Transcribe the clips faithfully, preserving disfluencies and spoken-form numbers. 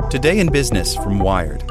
Today in Business from Wired.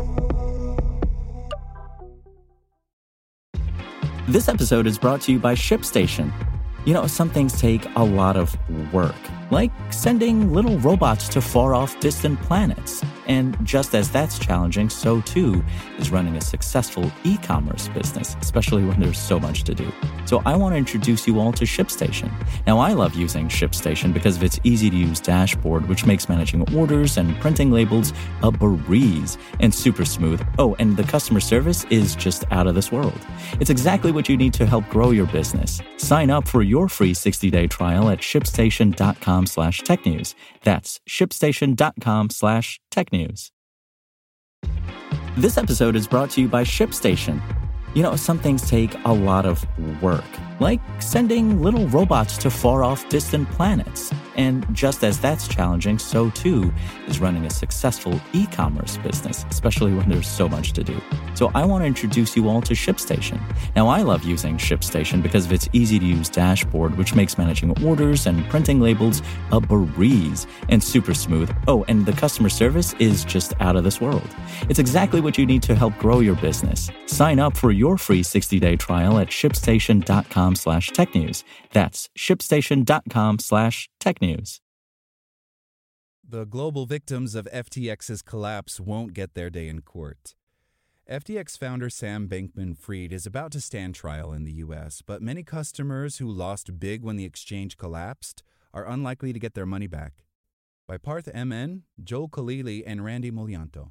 This episode is brought to you by ShipStation. You know, some things take a lot of work, like sending little robots to far-off distant planets. And just as that's challenging, so too is running a successful e-commerce business, especially when there's so much to do. So I want to introduce you all to ShipStation. Now, I love using ShipStation because of its easy-to-use dashboard, which makes managing orders and printing labels a breeze and super smooth. Oh, and the customer service is just out of this world. It's exactly what you need to help grow your business. Sign up for your free sixty-day trial at shipstation.com slash tech news. That's shipstation.com slash tech news. This episode is brought to you by ShipStation. You know, some things take a lot of work, like sending little robots to far-off distant planets. And just as that's challenging, so too is running a successful e-commerce business, especially when there's so much to do. So I want to introduce you all to ShipStation. Now, I love using ShipStation because of its easy-to-use dashboard, which makes managing orders and printing labels a breeze and super smooth. Oh, and the customer service is just out of this world. It's exactly what you need to help grow your business. Sign up for your free sixty-day trial at shipstation.com slash tech news. That's shipstation.com slash tech news. The global victims of F T X's collapse won't get their day in court. F T X founder Sam Bankman-Fried is about to stand trial in the U S, but many customers who lost big when the exchange collapsed are unlikely to get their money back. By Parth M N, Joel Khalili, and Randy Mulianto.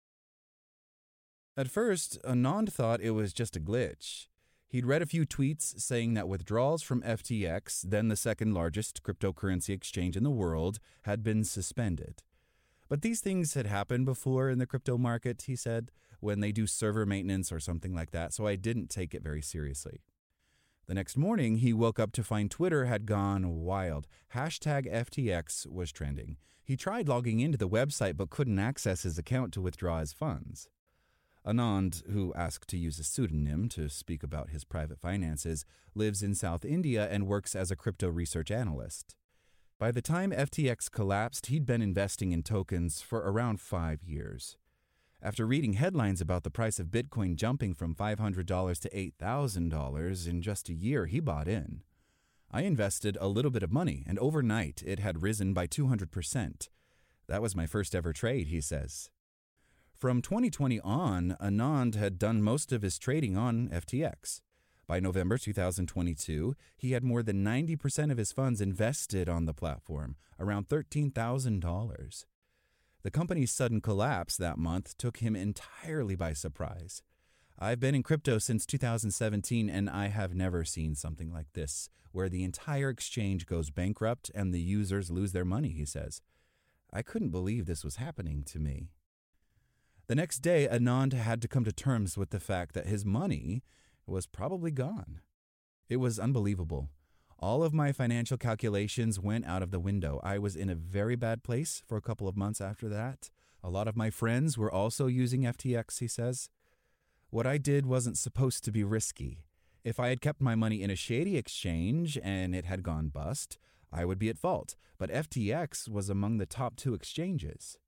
At first, Anand thought it was just a glitch. He'd read a few tweets saying that withdrawals from F T X, then the second largest cryptocurrency exchange in the world, had been suspended. But these things had happened before in the crypto market, he said, when they do server maintenance or something like that, so I didn't take it very seriously. The next morning, he woke up to find Twitter had gone wild. Hashtag F T X was trending. He tried logging into the website but couldn't access his account to withdraw his funds. Anand, who asked to use a pseudonym to speak about his private finances, lives in South India and works as a crypto research analyst. By the time F T X collapsed, he'd been investing in tokens for around five years. After reading headlines about the price of Bitcoin jumping from five hundred dollars to eight thousand dollars in just a year, he bought in. I invested a little bit of money, and overnight it had risen by two hundred percent. That was my first ever trade, he says. From twenty twenty on, Anand had done most of his trading on F T X. By November two thousand twenty-two, he had more than ninety percent of his funds invested on the platform, around thirteen thousand dollars. The company's sudden collapse that month took him entirely by surprise. I've been in crypto since two thousand seventeen, and I have never seen something like this, where the entire exchange goes bankrupt and the users lose their money, he says. I couldn't believe this was happening to me. The next day, Anand had to come to terms with the fact that his money was probably gone. It was unbelievable. All of my financial calculations went out of the window. I was in a very bad place for a couple of months after that. A lot of my friends were also using F T X, he says. What I did wasn't supposed to be risky. If I had kept my money in a shady exchange and it had gone bust, I would be at fault. But F T X was among the top two exchanges.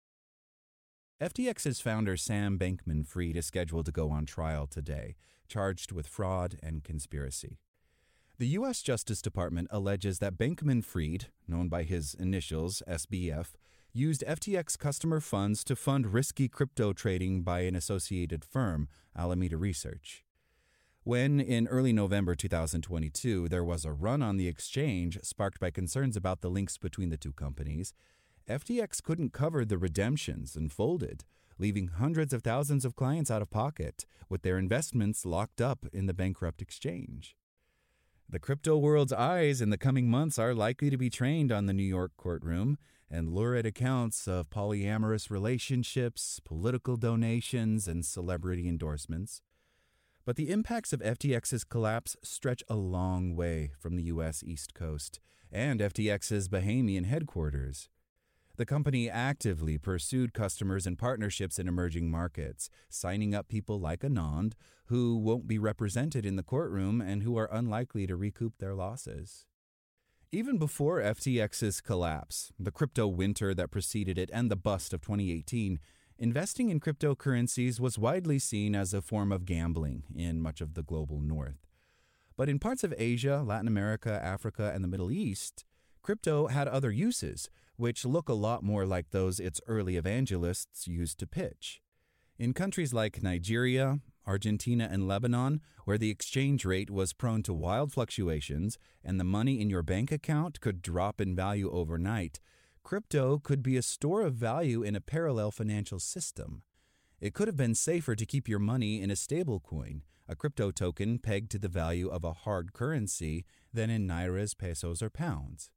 F T X's founder Sam Bankman-Fried is scheduled to go on trial today, charged with fraud and conspiracy. The U S Justice Department alleges that Bankman-Fried, known by his initials S B F, used F T X customer funds to fund risky crypto trading by an associated firm, Alameda Research. When, in early November two thousand twenty-two, there was a run on the exchange sparked by concerns about the links between the two companies, F T X couldn't cover the redemptions and folded, leaving hundreds of thousands of clients out of pocket, with their investments locked up in the bankrupt exchange. The crypto world's eyes in the coming months are likely to be trained on the New York courtroom, and lurid accounts of polyamorous relationships, political donations, and celebrity endorsements. But the impacts of F T X's collapse stretch a long way from the U S East Coast and F T X's Bahamian headquarters. The company actively pursued customers and partnerships in emerging markets, signing up people like Anand, who won't be represented in the courtroom and who are unlikely to recoup their losses. Even before F T X's collapse, the crypto winter that preceded it, and the bust of twenty eighteen, investing in cryptocurrencies was widely seen as a form of gambling in much of the global north. But in parts of Asia, Latin America, Africa, and the Middle East, crypto had other uses, which look a lot more like those its early evangelists used to pitch. In countries like Nigeria, Argentina, and Lebanon, where the exchange rate was prone to wild fluctuations and the money in your bank account could drop in value overnight, crypto could be a store of value in a parallel financial system. It could have been safer to keep your money in a stablecoin, a crypto token pegged to the value of a hard currency, than in nairas, pesos, or pounds.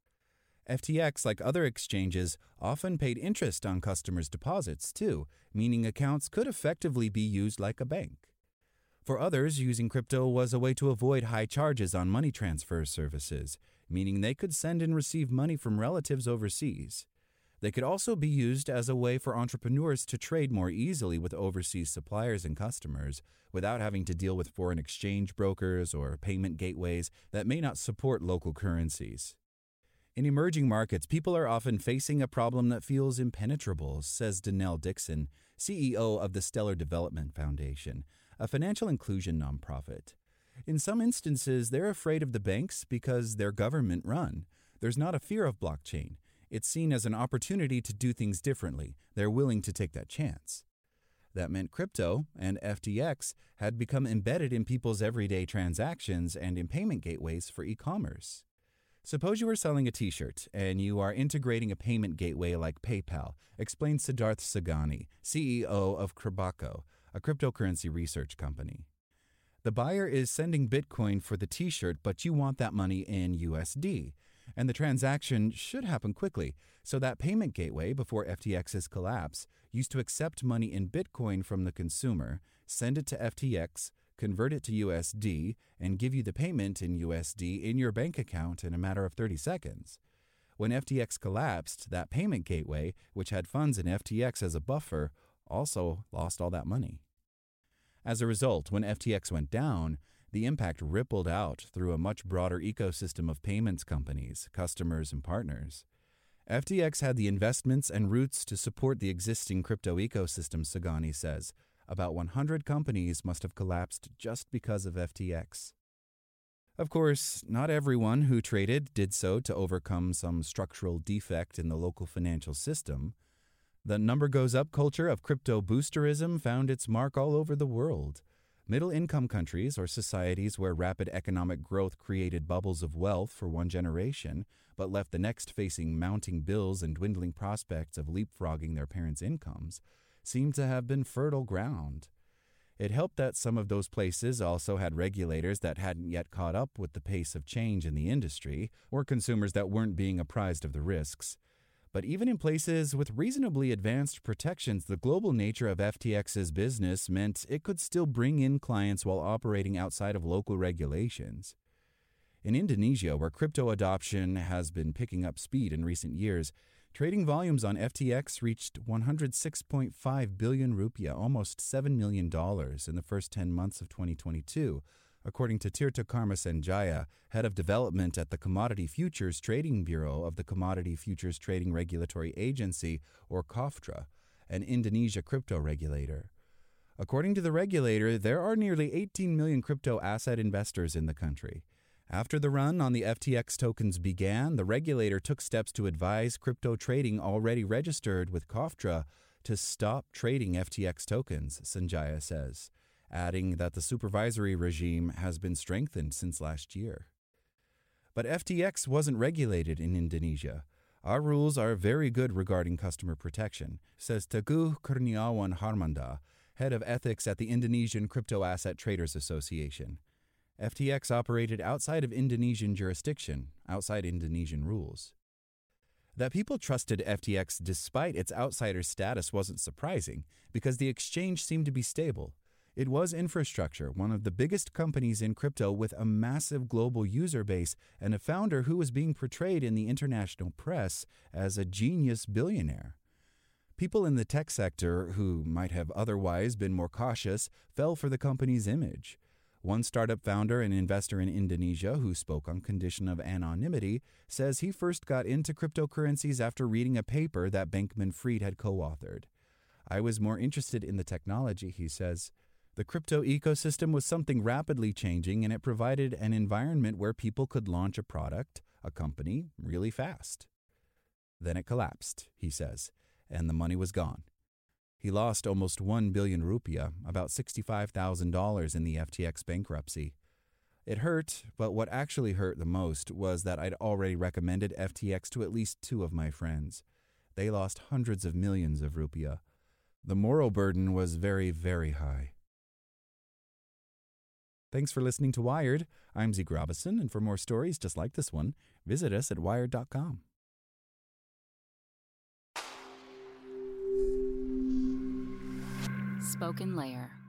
F T X, like other exchanges, often paid interest on customers' deposits, too, meaning accounts could effectively be used like a bank. For others, using crypto was a way to avoid high charges on money transfer services, meaning they could send and receive money from relatives overseas. They could also be used as a way for entrepreneurs to trade more easily with overseas suppliers and customers without having to deal with foreign exchange brokers or payment gateways that may not support local currencies. In emerging markets, people are often facing a problem that feels impenetrable, says Danelle Dixon, C E O of the Stellar Development Foundation, a financial inclusion nonprofit. In some instances, they're afraid of the banks because they're government-run. There's not a fear of blockchain. It's seen as an opportunity to do things differently. They're willing to take that chance. That meant crypto and F T X had become embedded in people's everyday transactions and in payment gateways for e-commerce. Suppose you are selling a t-shirt and you are integrating a payment gateway like PayPal, explains Siddharth Sagani, C E O of Krabako, a cryptocurrency research company. The buyer is sending Bitcoin for the t-shirt, but you want that money in U S D, and the transaction should happen quickly. So that payment gateway, before F T X's collapse, used to accept money in Bitcoin from the consumer, send it to F T X, convert it to U S D, and give you the payment in U S D in your bank account in a matter of thirty seconds. When F T X collapsed, that payment gateway, which had funds in F T X as a buffer, also lost all that money. As a result, when F T X went down, the impact rippled out through a much broader ecosystem of payments companies, customers, and partners. F T X had the investments and roots to support the existing crypto ecosystem, Sagani says. About one hundred companies must have collapsed just because of F T X. Of course, not everyone who traded did so to overcome some structural defect in the local financial system. The number goes up culture of crypto boosterism found its mark all over the world. Middle-income countries or societies where rapid economic growth created bubbles of wealth for one generation, but left the next facing mounting bills and dwindling prospects of leapfrogging their parents' incomes, seemed to have been fertile ground. It helped that some of those places also had regulators that hadn't yet caught up with the pace of change in the industry, or consumers that weren't being apprised of the risks. But even in places with reasonably advanced protections, the global nature of F T X's business meant it could still bring in clients while operating outside of local regulations. In Indonesia, where crypto adoption has been picking up speed in recent years, trading volumes on F T X reached one hundred six point five billion rupiah, almost seven million dollars, in the first ten months of twenty twenty-two, according to Tirta Karma Senjaya, head of development at the Commodity Futures Trading Bureau of the Commodity Futures Trading Regulatory Agency, or COFTRA, an Indonesia crypto regulator. According to the regulator, there are nearly eighteen million crypto asset investors in the country. After the run on the F T X tokens began, the regulator took steps to advise crypto trading already registered with COFTRA to stop trading F T X tokens, Sanjaya says, adding that the supervisory regime has been strengthened since last year. But F T X wasn't regulated in Indonesia. Our rules are very good regarding customer protection, says Teguh Kurniawan Harmanda, head of ethics at the Indonesian Crypto Asset Traders Association. F T X operated outside of Indonesian jurisdiction, outside Indonesian rules. That people trusted F T X despite its outsider status wasn't surprising, because the exchange seemed to be stable. It was infrastructure, one of the biggest companies in crypto with a massive global user base and a founder who was being portrayed in the international press as a genius billionaire. People in the tech sector, who might have otherwise been more cautious, fell for the company's image. One startup founder and investor in Indonesia who spoke on condition of anonymity says he first got into cryptocurrencies after reading a paper that Bankman-Fried had co-authored. I was more interested in the technology, he says. The crypto ecosystem was something rapidly changing, and it provided an environment where people could launch a product, a company, really fast. Then it collapsed, he says, and the money was gone. He lost almost one billion rupiah, about sixty-five thousand dollars in the F T X bankruptcy. It hurt, but what actually hurt the most was that I'd already recommended F T X to at least two of my friends. They lost hundreds of millions of rupiah. The moral burden was very, very high. Thanks for listening to Wired. I'm Zeke Robison, and for more stories just like this one, visit us at wired dot com. Spoken Layer.